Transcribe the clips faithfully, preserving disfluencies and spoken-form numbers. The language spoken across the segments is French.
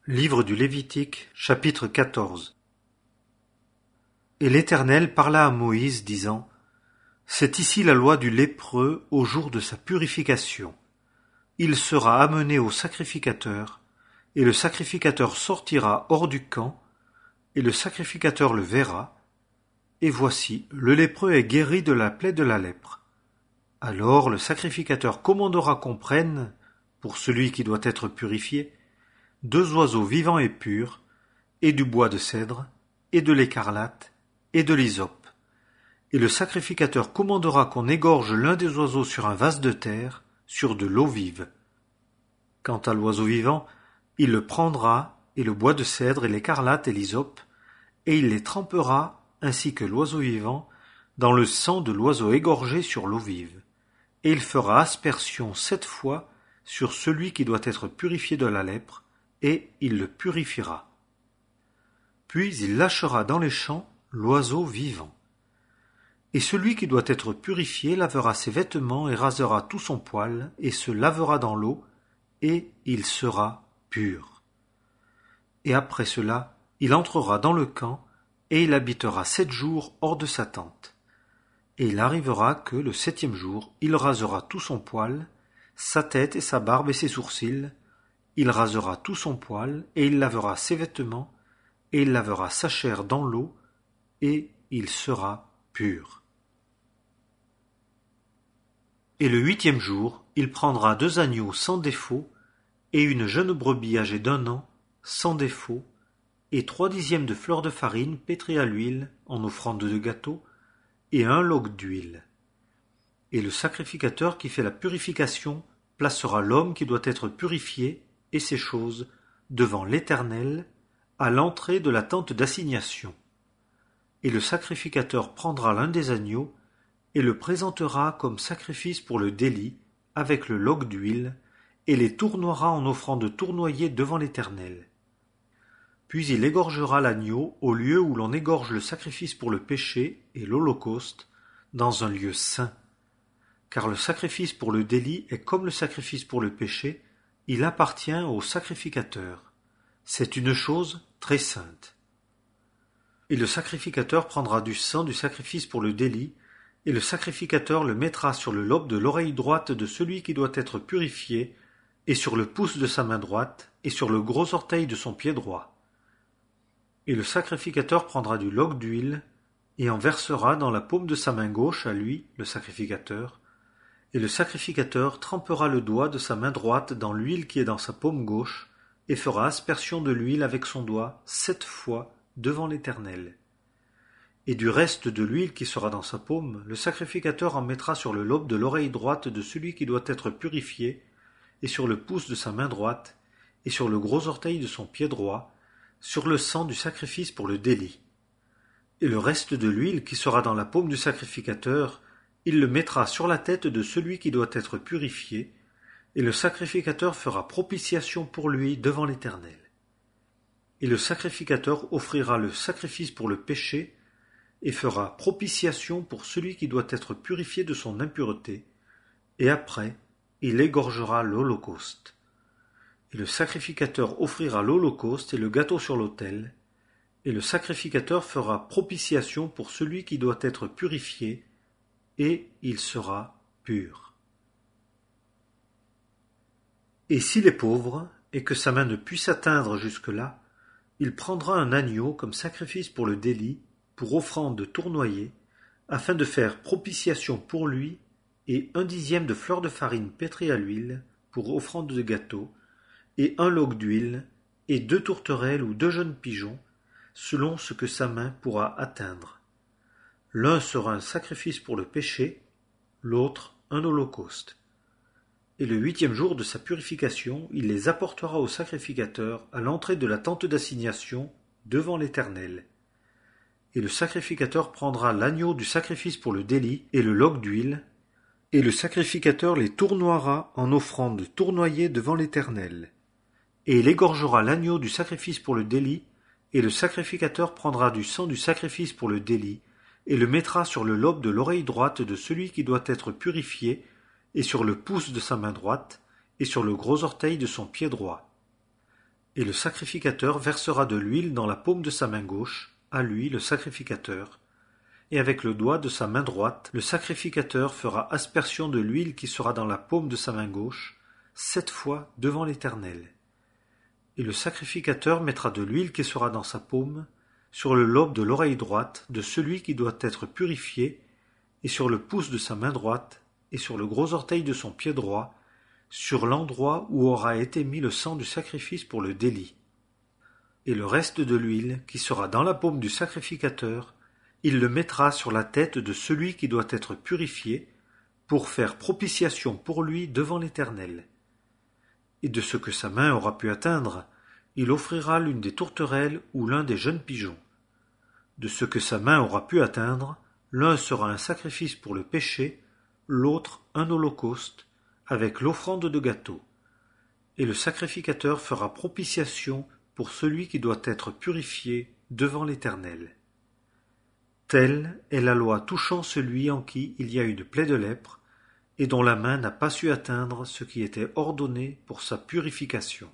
Livre du Lévitique, chapitre quatorze. Et l'Éternel parla à Moïse, disant: C'est ici la loi du lépreux au jour de sa purification. Il sera amené au sacrificateur, et le sacrificateur sortira hors du camp, et le sacrificateur le verra, et voici, le lépreux est guéri de la plaie de la lèpre. Alors le sacrificateur commandera qu'on prenne, pour celui qui doit être purifié, deux oiseaux vivants et purs, et du bois de cèdre, et de l'écarlate, et de l'hysope. Et le sacrificateur commandera qu'on égorge l'un des oiseaux sur un vase de terre, sur de l'eau vive. Quant à l'oiseau vivant, il le prendra, et le bois de cèdre, et l'écarlate, et l'hysope, et il les trempera, ainsi que l'oiseau vivant, dans le sang de l'oiseau égorgé sur l'eau vive. Et il fera aspersion sept fois sur celui qui doit être purifié de la lèpre, et il le purifiera. Puis il lâchera dans les champs l'oiseau vivant. Et celui qui doit être purifié lavera ses vêtements et rasera tout son poil, et se lavera dans l'eau, et il sera pur. Et après cela, il entrera dans le camp, et il habitera sept jours hors de sa tente. Et il arrivera que, le septième jour, il rasera tout son poil, sa tête et sa barbe et ses sourcils, il rasera tout son poil, et il lavera ses vêtements, et il lavera sa chair dans l'eau, et il sera pur. Et le huitième jour, il prendra deux agneaux sans défaut, et une jeune brebis âgée d'un an, sans défaut, et trois dixièmes de fleur de farine pétrie à l'huile, en offrande de gâteau, et un log d'huile. Et le sacrificateur qui fait la purification placera l'homme qui doit être purifié, et ces choses, devant l'Éternel, à l'entrée de la tente d'assignation. Et le sacrificateur prendra l'un des agneaux, et le présentera comme sacrifice pour le délit, avec le log d'huile, et les tournoiera en offrande tournoyée devant l'Éternel. Puis il égorgera l'agneau au lieu où l'on égorge le sacrifice pour le péché et l'holocauste, dans un lieu saint. Car le sacrifice pour le délit est comme le sacrifice pour le péché, il appartient au sacrificateur. C'est une chose très sainte. Et le sacrificateur prendra du sang du sacrifice pour le délit, et le sacrificateur le mettra sur le lobe de l'oreille droite de celui qui doit être purifié, et sur le pouce de sa main droite, et sur le gros orteil de son pied droit. Et le sacrificateur prendra du log d'huile, et en versera dans la paume de sa main gauche à lui, le sacrificateur, et le sacrificateur trempera le doigt de sa main droite dans l'huile qui est dans sa paume gauche, et fera aspersion de l'huile avec son doigt sept fois devant l'Éternel. Et du reste de l'huile qui sera dans sa paume, le sacrificateur en mettra sur le lobe de l'oreille droite de celui qui doit être purifié, et sur le pouce de sa main droite, et sur le gros orteil de son pied droit, sur le sang du sacrifice pour le délit. Et le reste de l'huile qui sera dans la paume du sacrificateur, il le mettra sur la tête de celui qui doit être purifié, et le sacrificateur fera propitiation pour lui devant l'Éternel. Et le sacrificateur offrira le sacrifice pour le péché, et fera propitiation pour celui qui doit être purifié de son impureté, et après, il égorgera l'holocauste. Et le sacrificateur offrira l'holocauste et le gâteau sur l'autel, et le sacrificateur fera propitiation pour celui qui doit être purifié, et il sera pur. Et s'il est pauvre, et que sa main ne puisse atteindre jusque-là, il prendra un agneau comme sacrifice pour le délit, pour offrande tournoyée, afin de faire propitiation pour lui, et un dixième de fleur de farine pétrie à l'huile, pour offrande de gâteau, et un log d'huile, et deux tourterelles ou deux jeunes pigeons, selon ce que sa main pourra atteindre. L'un sera un sacrifice pour le péché, l'autre un holocauste. Et le huitième jour de sa purification, il les apportera au sacrificateur à l'entrée de la tente d'assignation devant l'Éternel. Et le sacrificateur prendra l'agneau du sacrifice pour le délit et le log d'huile, et le sacrificateur les tournoiera en offrande tournoyée devant l'Éternel. Et il égorgera l'agneau du sacrifice pour le délit, et le sacrificateur prendra du sang du sacrifice pour le délit, et le mettra sur le lobe de l'oreille droite de celui qui doit être purifié, et sur le pouce de sa main droite, et sur le gros orteil de son pied droit. Et le sacrificateur versera de l'huile dans la paume de sa main gauche, à lui, le sacrificateur, et avec le doigt de sa main droite, le sacrificateur fera aspersion de l'huile qui sera dans la paume de sa main gauche, sept fois devant l'Éternel. Et le sacrificateur mettra de l'huile qui sera dans sa paume sur le lobe de l'oreille droite de celui qui doit être purifié, et sur le pouce de sa main droite, et sur le gros orteil de son pied droit, sur l'endroit où aura été mis le sang du sacrifice pour le délit. Et le reste de l'huile qui sera dans la paume du sacrificateur, il le mettra sur la tête de celui qui doit être purifié, pour faire propitiation pour lui devant l'Éternel. Et de ce que sa main aura pu atteindre, il offrira l'une des tourterelles ou l'un des jeunes pigeons. De ce que sa main aura pu atteindre, l'un sera un sacrifice pour le péché, l'autre un holocauste, avec l'offrande de gâteau. Et le sacrificateur fera propitiation pour celui qui doit être purifié devant l'Éternel. Telle est la loi touchant celui en qui il y a une plaie de lèpre, et dont la main n'a pas su atteindre ce qui était ordonné pour sa purification.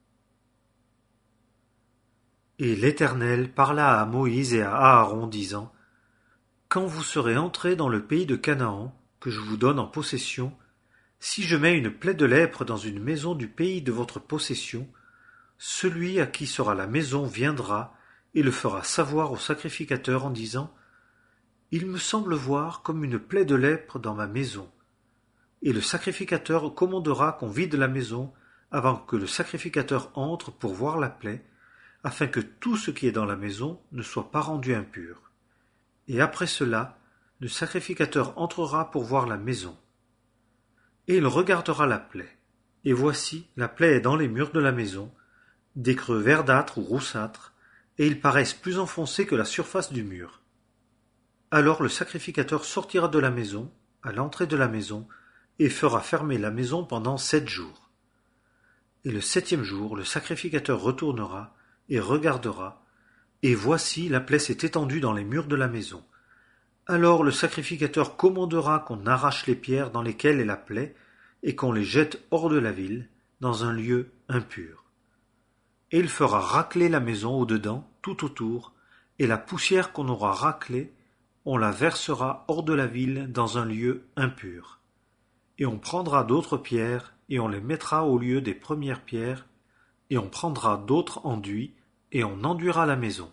Et l'Éternel parla à Moïse et à Aaron, disant, « Quand vous serez entrés dans le pays de Canaan, que je vous donne en possession, si je mets une plaie de lèpre dans une maison du pays de votre possession, celui à qui sera la maison viendra et le fera savoir au sacrificateur en disant, « Il me semble voir comme une plaie de lèpre dans ma maison. » Et le sacrificateur commandera qu'on vide la maison avant que le sacrificateur entre pour voir la plaie, afin que tout ce qui est dans la maison ne soit pas rendu impur. Et après cela, le sacrificateur entrera pour voir la maison. Et il regardera la plaie. Et voici, la plaie est dans les murs de la maison, des creux verdâtres ou roussâtres, et ils paraissent plus enfoncés que la surface du mur. Alors le sacrificateur sortira de la maison, à l'entrée de la maison, et fera fermer la maison pendant sept jours. Et le septième jour, le sacrificateur retournera, et regardera, et voici la plaie s'est étendue dans les murs de la maison. Alors le sacrificateur commandera qu'on arrache les pierres dans lesquelles est la plaie, et qu'on les jette hors de la ville, dans un lieu impur. Et il fera racler la maison au-dedans, tout autour, et la poussière qu'on aura raclée, on la versera hors de la ville dans un lieu impur. Et on prendra d'autres pierres, et on les mettra au lieu des premières pierres, et on prendra d'autres enduits, et on enduira la maison.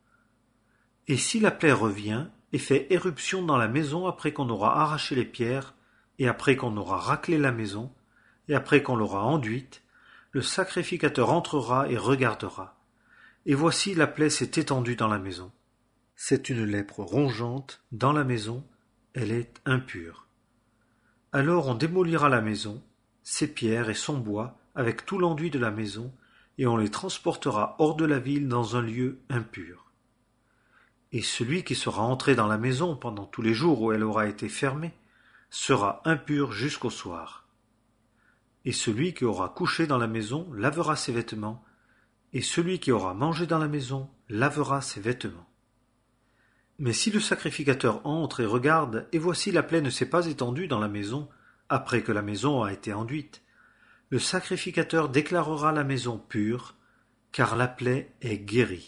Et si la plaie revient, et fait éruption dans la maison après qu'on aura arraché les pierres, et après qu'on aura raclé la maison, et après qu'on l'aura enduite, le sacrificateur entrera et regardera. Et voici la plaie s'est étendue dans la maison. C'est une lèpre rongeante dans la maison, elle est impure. Alors on démolira la maison, ses pierres et son bois, avec tout l'enduit de la maison, et on les transportera hors de la ville dans un lieu impur. Et celui qui sera entré dans la maison pendant tous les jours où elle aura été fermée sera impur jusqu'au soir. Et celui qui aura couché dans la maison lavera ses vêtements, et celui qui aura mangé dans la maison lavera ses vêtements. Mais si le sacrificateur entre et regarde, et voici la plaie ne s'est pas étendue dans la maison, après que la maison a été enduite, le sacrificateur déclarera la maison pure, car la plaie est guérie.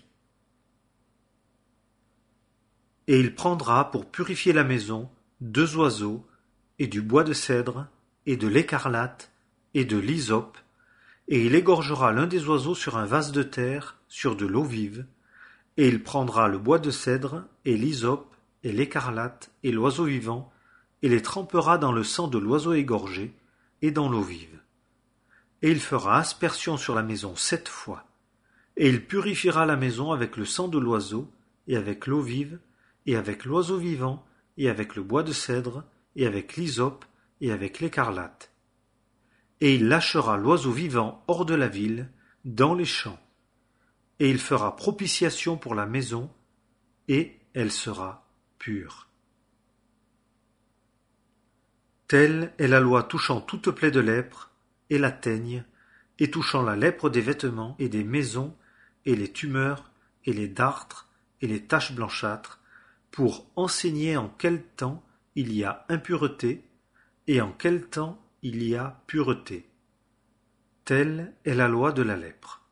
Et il prendra pour purifier la maison deux oiseaux, et du bois de cèdre, et de l'écarlate, et de l'hysope, et il égorgera l'un des oiseaux sur un vase de terre, sur de l'eau vive, et il prendra le bois de cèdre, et l'hysope, et l'écarlate, et l'oiseau vivant, et les trempera dans le sang de l'oiseau égorgé, et dans l'eau vive. Et il fera aspersion sur la maison sept fois, et il purifiera la maison avec le sang de l'oiseau, et avec l'eau vive, et avec l'oiseau vivant, et avec le bois de cèdre, et avec l'hysope, et avec l'écarlate. Et il lâchera l'oiseau vivant hors de la ville, dans les champs, et il fera propitiation pour la maison, et elle sera pure. Telle est la loi touchant toute plaie de lèpre, et la teigne, et touchant la lèpre des vêtements, et des maisons, et les tumeurs, et les dartres, et les taches blanchâtres, pour enseigner en quel temps il y a impureté, et en quel temps il y a pureté. Telle est la loi de la lèpre.